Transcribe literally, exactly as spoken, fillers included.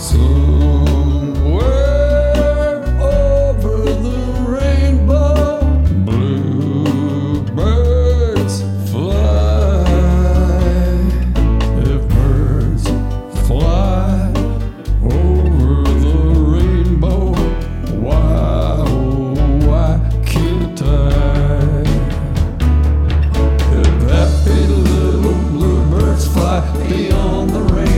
Somewhere over the rainbow, bluebirds fly. If birds fly over the rainbow, why, oh, why can't I? If happy little bluebirds fly beyond the rainbow,